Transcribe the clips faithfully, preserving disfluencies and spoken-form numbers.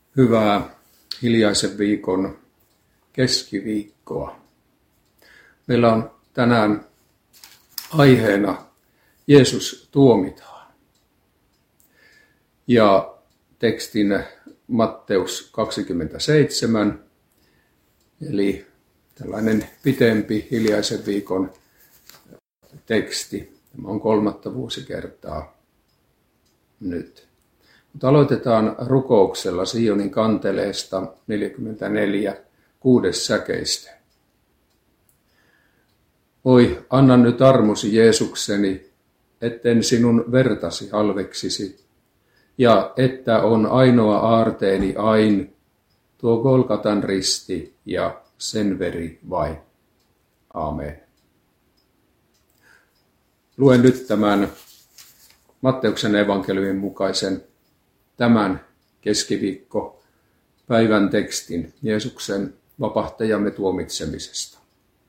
Hyvää hiljaisen viikon keskiviikkoa. Meillä on tänään aiheena Jeesus tuomitaan. Ja tekstin Matteus kaksikymmentäseitsemän, eli tällainen pitempi hiljaisen viikon teksti. Tämä on kolmatta vuosikertaa nyt. Mutta aloitetaan rukouksella Sionin kanteleesta neljäkymmentäneljä, kuudes säkeistä. Oi, anna nyt armosi Jeesukseni, etten sinun vertasi halveksisi, ja että on ainoa aarteeni ain, tuo Golgatan risti ja sen veri vain. Aamen. Luen nyt tämän Matteuksen evankeliumin mukaisen tämän keskiviikko päivän tekstin Jeesuksen vapahtajamme tuomitsemisesta.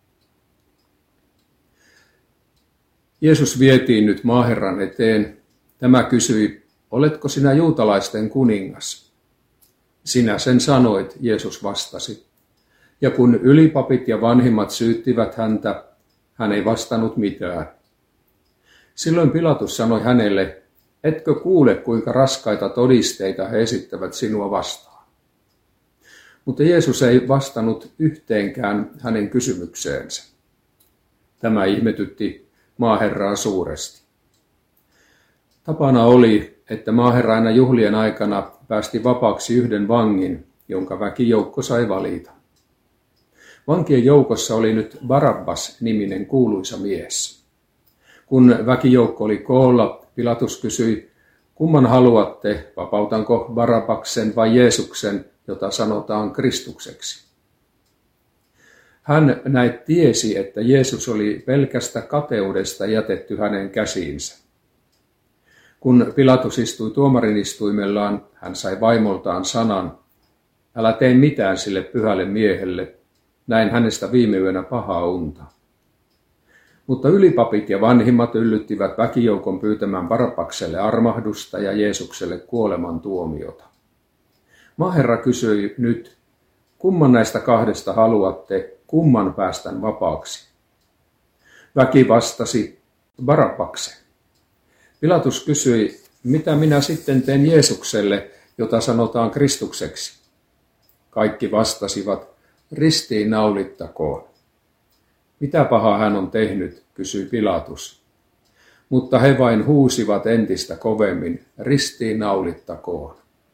Jeesus vietiin nyt maaherran eteen. Tämä kysyi, oletko sinä juutalaisten kuningas? Sinä sen sanoit, Jeesus vastasi. Ja kun ylipapit ja vanhimmat syyttivät häntä, hän ei vastannut mitään. Silloin Pilatus sanoi hänelle, etkö kuule, kuinka raskaita todisteita he esittävät sinua vastaan? Mutta Jeesus ei vastannut yhteenkään hänen kysymykseensä. Tämä ihmetytti maaherraa suuresti. Tapana oli, että maaherra aina juhlien aikana päästi vapaaksi yhden vangin, jonka väkijoukko sai valita. Vankien joukossa oli nyt Barabbas-niminen kuuluisa mies. Kun väkijoukko oli koolla, Pilatus kysyi, kumman haluatte, vapautanko Barabbaksen vai Jeesuksen, jota sanotaan Kristukseksi? Hän näet tiesi, että Jeesus oli pelkästä kateudesta jätetty hänen käsiinsä. Kun Pilatus istui tuomarin istuimellaan, hän sai vaimoltaan sanan, älä tee mitään sille pyhälle miehelle, näin hänestä viime yönä pahaa unta. Mutta ylipapit ja vanhimmat yllyttivät väkijoukon pyytämään Barabbakselle armahdusta ja Jeesukselle kuoleman tuomiota. Maaherra kysyi nyt, kumman näistä kahdesta haluatte, kumman päästän vapaaksi? Väki vastasi, Barabbaksen. Pilatus kysyi, mitä minä sitten teen Jeesukselle, jota sanotaan Kristukseksi? Kaikki vastasivat, ristiin naulittakoon. Mitä pahaa hän on tehnyt, kysyi Pilatus. Mutta he vain huusivat entistä kovemmin, ristiin naulittakoon.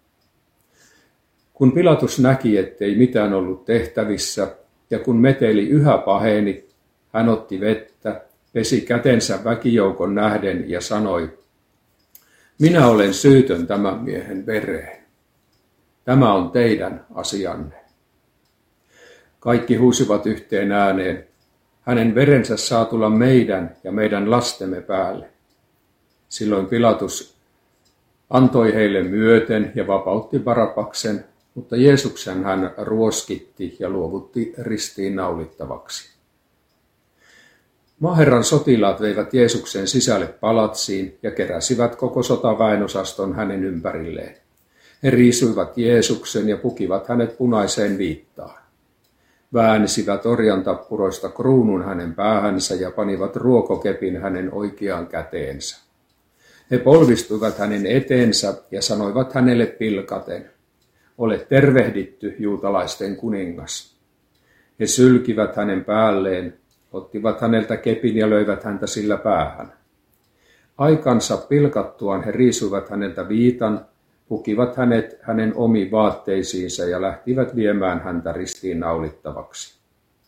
Kun Pilatus näki, ettei mitään ollut tehtävissä, ja kun meteli yhä paheni, hän otti vettä, pesi kätensä väkijoukon nähden ja sanoi, minä olen syytön tämän miehen vereen. Tämä on teidän asianne. Kaikki huusivat yhteen ääneen, hänen verensä saa tulla meidän ja meidän lastemme päälle. Silloin Pilatus antoi heille myöten ja vapautti Barabbaksen, mutta Jeesuksen hän ruoskitti ja luovutti ristiin naulittavaksi. Maaherran sotilaat veivät Jeesuksen sisälle palatsiin ja keräsivät koko sotaväenosaston hänen ympärilleen. He riisuivat Jeesuksen ja pukivat hänet punaiseen viittaan. Väänsivät orjantappuroista kruunun hänen päähänsä ja panivat ruokokepin hänen oikeaan käteensä. He polvistuivat hänen eteensä ja sanoivat hänelle pilkaten, ole tervehditty, juutalaisten kuningas. He sylkivät hänen päälleen, ottivat häneltä kepin ja löivät häntä sillä päähän. Aikansa pilkattuaan he riisuivat häneltä viitan, pukivat hänet hänen omiin vaatteisiinsa ja lähtivät viemään häntä ristiin naulittavaksi.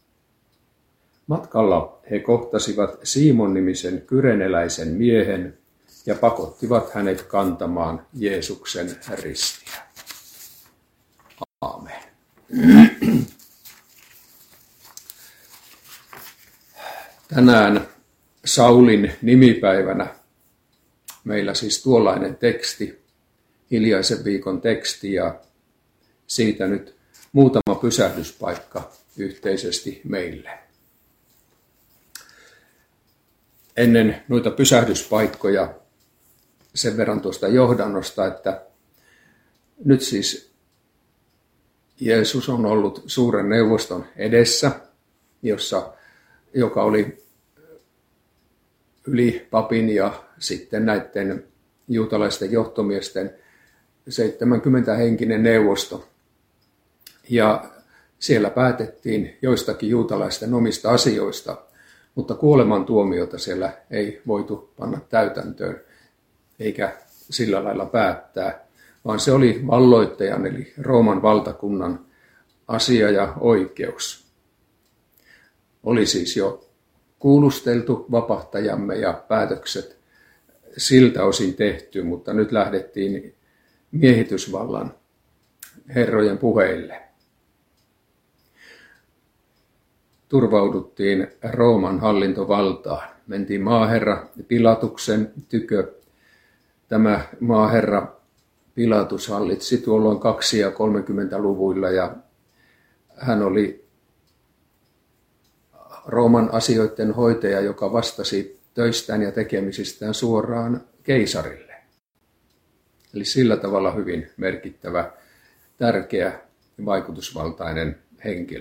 Matkalla he kohtasivat Simon-nimisen kyreneläisen miehen ja pakottivat hänet kantamaan Jeesuksen ristiä. Aamen. Tänään Saulin nimipäivänä meillä siis tuollainen teksti, hiljaisen viikon teksti ja siitä nyt muutama pysähdyspaikka yhteisesti meille. Ennen noita pysähdyspaikkoja sen verran tuosta johdannosta, että nyt siis Jeesus on ollut suuren neuvoston edessä, jossa, joka oli yli papin ja sitten näiden juutalaisten johtomiesten seitsemänkymmentä henkinen neuvosto. Ja siellä päätettiin joistakin juutalaisten omista asioista, mutta kuolemantuomiota siellä ei voitu panna täytäntöön eikä sillä lailla päättää, vaan se oli valloittajan eli Rooman valtakunnan asia ja oikeus. Oli siis jo kuulusteltu vapahtajamme ja päätökset siltä osin tehty, mutta nyt lähdettiin miehitysvallan herrojen puheille. Turvauduttiin Rooman hallintovaltaan. Mentiin maaherra Pilatuksen tykö. Tämä maaherra Pilatus hallitsi tuolloin kaksi- ja kolmekymmentäluvuilla ja hän oli Rooman asioiden hoitaja, joka vastasi töistään ja tekemisistään suoraan keisarille. Eli sillä tavalla hyvin merkittävä, tärkeä ja vaikutusvaltainen henkilö.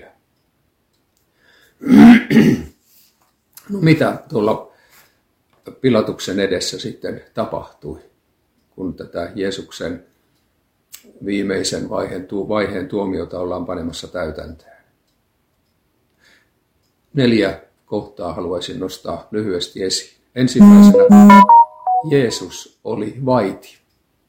No mitä tuolla Pilatuksen edessä sitten tapahtui, kun tätä Jeesuksen viimeisen vaiheen, vaiheen tuomiota ollaan panemassa täytäntöön? Neljä kohtaa haluaisin nostaa lyhyesti esiin. Ensimmäisenä Jeesus oli vaiti.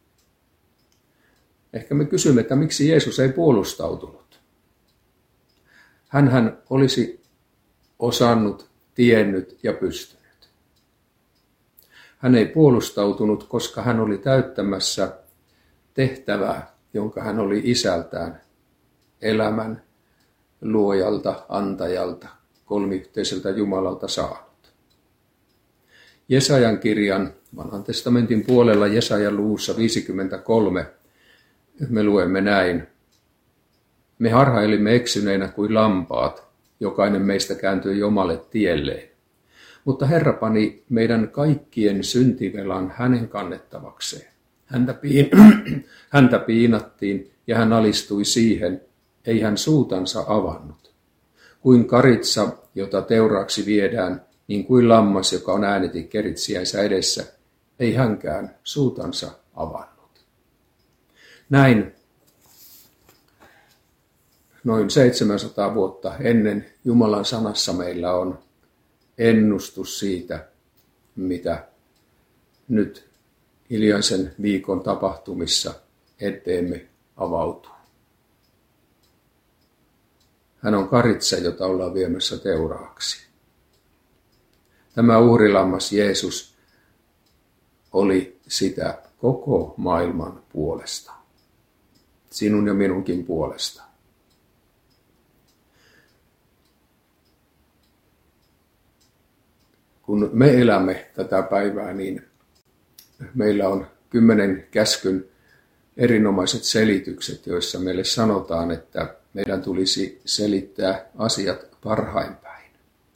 Ehkä me kysymme, että miksi Jeesus ei puolustautunut. Hänhän olisi osannut, tiennyt ja pystynyt. Hän ei puolustautunut, koska hän oli täyttämässä tehtävää, jonka hän oli isältään, elämän luojalta, antajalta, kolmiyhteiseltä Jumalalta saanut. Jesajan kirjan, vanhan testamentin puolella Jesajan luvussa viisikymmentäkolme, me luemme näin. Me harhailimme eksyneinä kuin lampaat, jokainen meistä kääntyi omalle tielleen. Mutta Herra pani meidän kaikkien syntivelan hänen kannettavakseen. Häntä, piin, häntä piinattiin ja hän alistui siihen, ei hän suutansa avannut. Kuin karitsa, jota teuraaksi viedään, niin kuin lammas, joka on ääneti keritsiänsä edessä, ei hänkään suutansa avannut. Näin noin seitsemänsataa vuotta ennen Jumalan sanassa meillä on ennustus siitä, mitä nyt hiljaisen viikon tapahtumissa eteemme avautuu. Hän on karitsa, jota ollaan viemässä teuraaksi. Tämä uhrilammas Jeesus oli sitä koko maailman puolesta. Sinun ja minunkin puolesta. Kun me elämme tätä päivää, niin meillä on kymmenen käskyn erinomaiset selitykset, joissa meille sanotaan, että meidän tulisi selittää asiat parhain päin.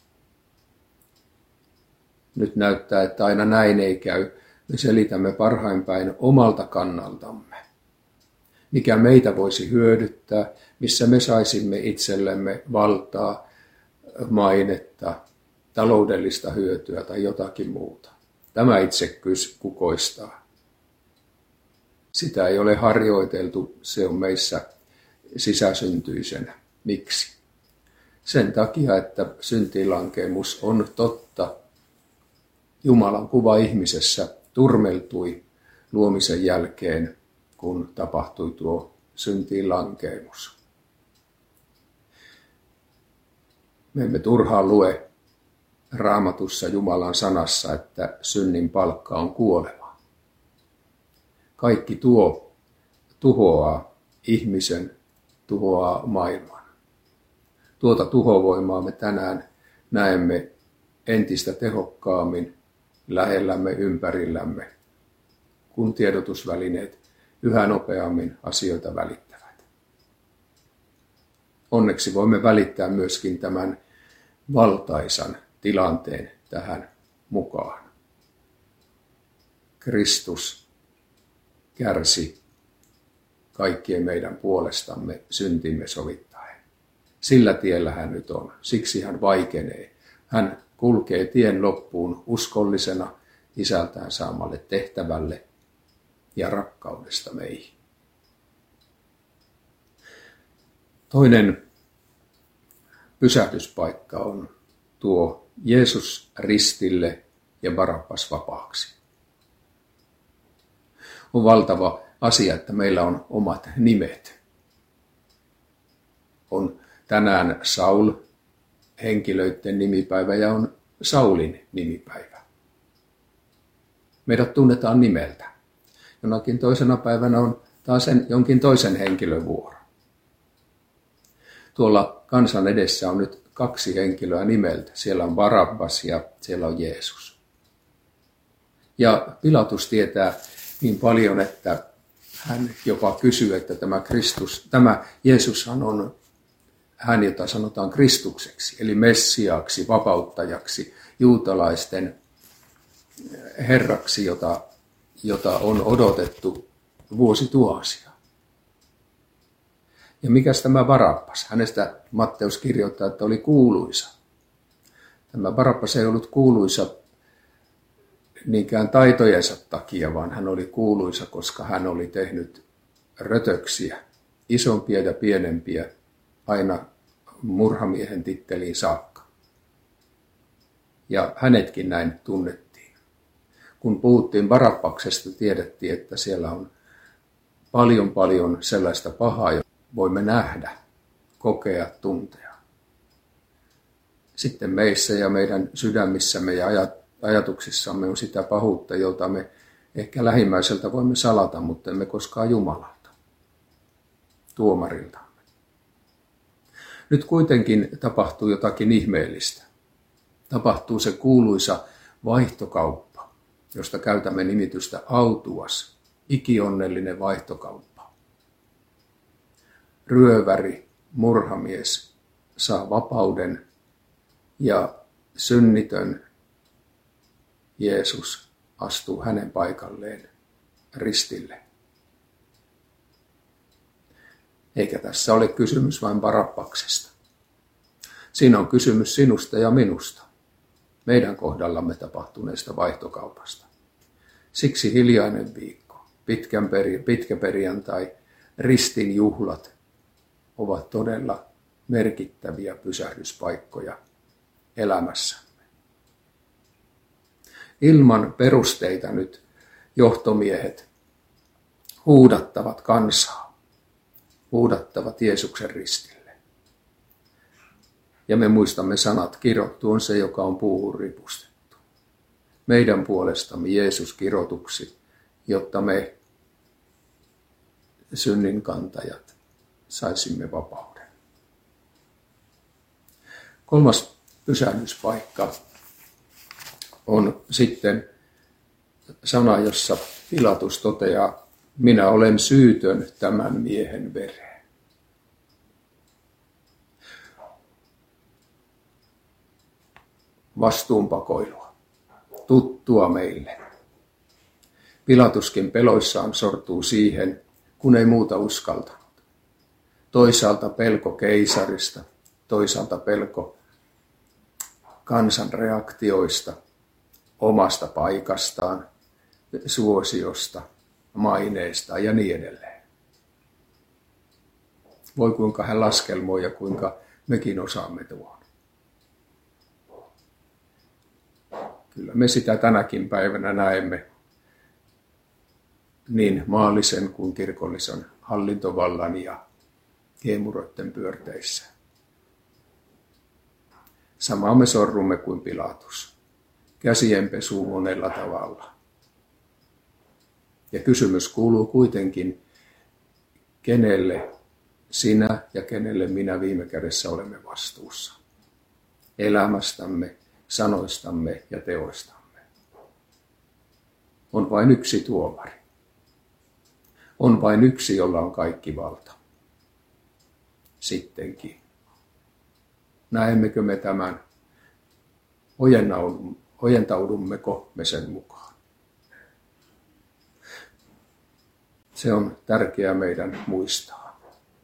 Nyt näyttää, että aina näin ei käy. Me selitämme parhain päin omalta kannaltamme. Mikä meitä voisi hyödyttää, missä me saisimme itsellemme valtaa, mainetta, taloudellista hyötyä tai jotakin muuta. Tämä itsekkyys kukoistaa. Sitä ei ole harjoiteltu, se on meissä sisäsyntyisenä. Miksi? Sen takia, että syntiinlankeemus on totta. Jumalan kuva ihmisessä turmeltui luomisen jälkeen, kun tapahtui tuo syntiinlankeemus. Me emme turhaan lue Raamatussa Jumalan sanassa, että synnin palkka on kuolema. Kaikki tuo tuhoaa ihmisen, tuhoaa maailman. Tuota tuhovoimaa me tänään näemme entistä tehokkaammin lähellämme, ympärillämme, kun tiedotusvälineet yhä nopeammin asioita välittävät. Onneksi voimme välittää myöskin tämän valtaisan tilanteen tähän mukaan. Kristus kärsi kaikkien meidän puolestamme syntimme sovittaen. Sillä tiellä hän nyt on, siksi hän vaikenee. Hän kulkee tien loppuun uskollisena isältään saamalle tehtävälle ja rakkaudesta meihin. Toinen pysähdyspaikka on tuo Jeesus ristille ja Barabbas vapaaksi. On valtava asia, että meillä on omat nimet. On tänään Saul, henkilöiden nimipäivä, ja on Saulin nimipäivä. Meidät tunnetaan nimeltä. Jonakin toisena päivänä on taas jonkin toisen henkilön vuoro. Tuolla kansan edessä on nyt kaksi henkilöä nimeltä. Siellä on Barabbas ja siellä on Jeesus. Ja Pilatus tietää niin paljon, että hän jopa kysyy, että tämä Kristus, tämä Jeesushan on hän, jota sanotaan Kristukseksi, eli Messiaaksi, vapauttajaksi, juutalaisten herraksi, jota, jota on odotettu vuosituhansia. Ja mikäs tämä Barabbas? Hänestä Matteus kirjoittaa, että oli kuuluisa. Tämä Barabbas ei ollut kuuluisa niinkään taitojensa takia, vaan hän oli kuuluisa, koska hän oli tehnyt rötöksiä, isompia ja pienempiä, aina murhamiehen titteliin saakka. Ja hänetkin näin tunnettiin. Kun puhuttiin Barabbaksesta, tiedettiin, että siellä on paljon paljon sellaista pahaa, jota voimme nähdä, kokea, tuntea. Sitten meissä ja meidän sydämissämme ja ajatuksissamme on sitä pahuutta, jota me ehkä lähimmäiseltä voimme salata, mutta emme koskaan Jumalalta, tuomariltamme. Nyt kuitenkin tapahtuu jotakin ihmeellistä. Tapahtuu se kuuluisa vaihtokauppa, josta käytämme nimitystä autuas, ikionnellinen vaihtokauppa. Ryöväri, murhamies saa vapauden ja synnitön Jeesus astuu hänen paikalleen ristille. Eikä tässä ole kysymys vain Barabbaksesta. Siinä on kysymys sinusta ja minusta, meidän kohdallamme tapahtuneesta vaihtokaupasta. Siksi hiljainen viikko, pitkän peri, pitkä perjantai, ristin juhlat ovat todella merkittäviä pysähdyspaikkoja elämässämme. Ilman perusteita nyt johtomiehet huudattavat kansaa, huudattavat Jeesuksen ristille. Ja me muistamme sanat, kirottu on se, joka on puuhun ripustettu. Meidän puolestamme Jeesus kirotuksi, jotta me synninkantajat saisimme vapauden. Kolmas pysähdyspaikka on sitten sana, jossa Pilatus toteaa, minä olen syytön tämän miehen vereen. Vastuunpakoilua, tuttua meille. Pilatuskin peloissaan sortuu siihen, kun ei muuta uskaltanut. Toisaalta pelko keisarista, toisaalta pelko kansan reaktioista, omasta paikastaan, suosiosta, maineesta ja niin edelleen. Voi kuinka hän laskelmoi ja kuinka mekin osaamme tuon. Kyllä me sitä tänäkin päivänä näemme niin maallisen kuin kirkollisen hallintovallan ja kiemuroiden pyörteissä. Samaa me sorrumme kuin Pilatus. Käsienpesu monella tavalla. Ja kysymys kuuluu kuitenkin, kenelle sinä ja kenelle minä viime kädessä olemme vastuussa. Elämästämme, sanoistamme ja teoistamme. On vain yksi tuomari. On vain yksi, jolla on kaikki valta. Sittenkin. Näemmekö me tämän? Ojentaudummeko me sen mukaan? Se on tärkeää meidän muistaa.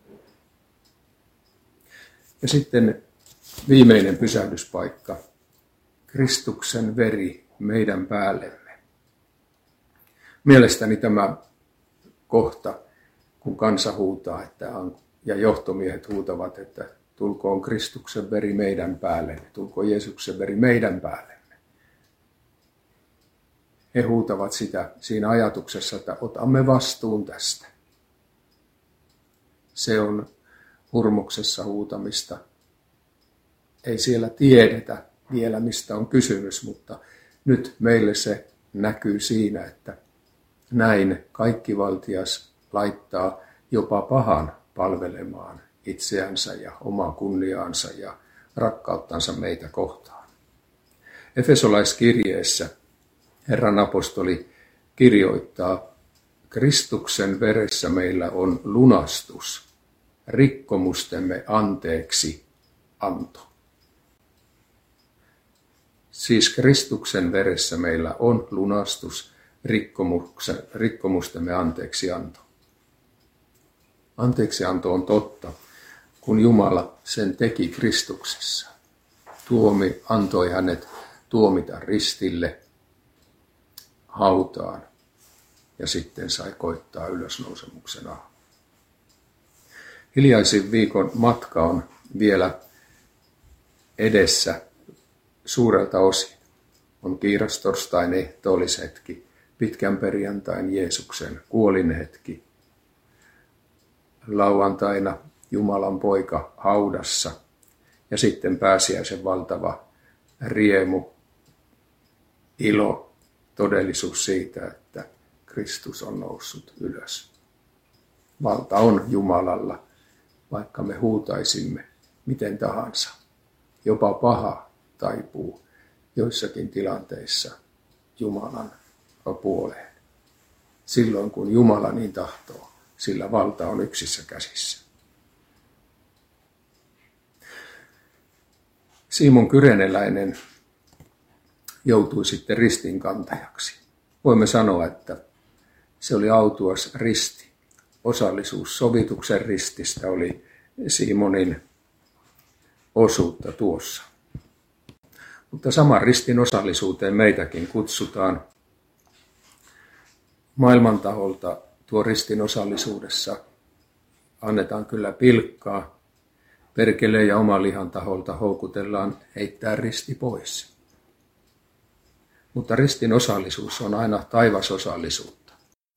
Ja sitten viimeinen pysähdyspaikka. Kristuksen veri meidän päällemme. Mielestäni tämä kohta, kun kansa huutaa että, ja johtomiehet huutavat, että tulkoon Kristuksen veri meidän päällemme, tulkoon Jeesuksen veri meidän päällemme. He huutavat sitä siinä ajatuksessa, että otamme vastuun tästä. Se on hurmoksessa huutamista. Ei siellä tiedetä vielä, mistä on kysymys, mutta nyt meille se näkyy siinä, että näin kaikkivaltias laittaa jopa pahan palvelemaan itseänsä ja omaa kunniaansa ja rakkauttansa meitä kohtaan. Efesolaiskirjeessä Herran apostoli kirjoittaa, Kristuksen veressä meillä on lunastus, rikkomustemme anteeksi anto. Siis Kristuksen veressä meillä on lunastus, rikkomustemme anteeksi anto. Anteeksianto on totta, kun Jumala sen teki Kristuksessa. Tuomi antoi hänet tuomita ristille, hautaan ja sitten sai koittaa ylösnousemuksena. Hiljaisin viikon matka on vielä edessä suurelta osin. On kiirastorstain ehtoollishetki, pitkän perjantain Jeesuksen kuolinhetki. Lauantaina Jumalan poika haudassa ja sitten pääsiäisen valtava riemu, ilo, todellisuus siitä, että Kristus on noussut ylös. Valta on Jumalalla, vaikka me huutaisimme miten tahansa. Jopa paha taipuu joissakin tilanteissa Jumalan puoleen. Silloin kun Jumala niin tahtoo, sillä valta on yksissä käsissä. Simon Kyreneläinen joutui sitten ristinkantajaksi. Voimme sanoa, että se oli autuas risti. Osallisuus sovituksen rististä oli Simonin osuutta tuossa. Mutta saman ristin osallisuuteen meitäkin kutsutaan. Maailman taholta tuo ristin osallisuudessa annetaan kyllä pilkkaa. Perkeleen ja oman lihan taholta houkutellaan heittää risti pois. Mutta ristin osallisuus on aina taivasosallisuutta.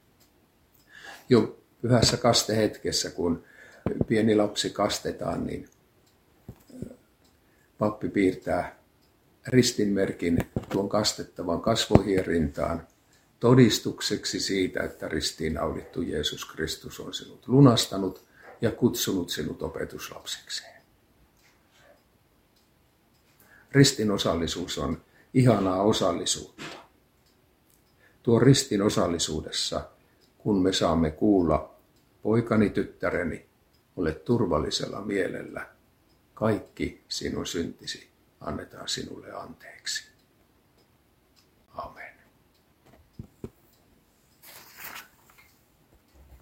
Jo pyhässä kastehetkessä, kun pieni lapsi kastetaan, niin pappi piirtää ristinmerkin tuon kastettavan kasvoihin rintaan todistukseksi siitä, että ristiinnaulittu Jeesus Kristus on sinut lunastanut ja kutsunut sinut opetuslapsekseen. Ristin osallisuus on ihanaa osallisuutta. Tuo ristin osallisuudessa, kun me saamme kuulla, poikani tyttäreni, ole turvallisella mielellä, kaikki sinun syntisi annetaan sinulle anteeksi. Amen.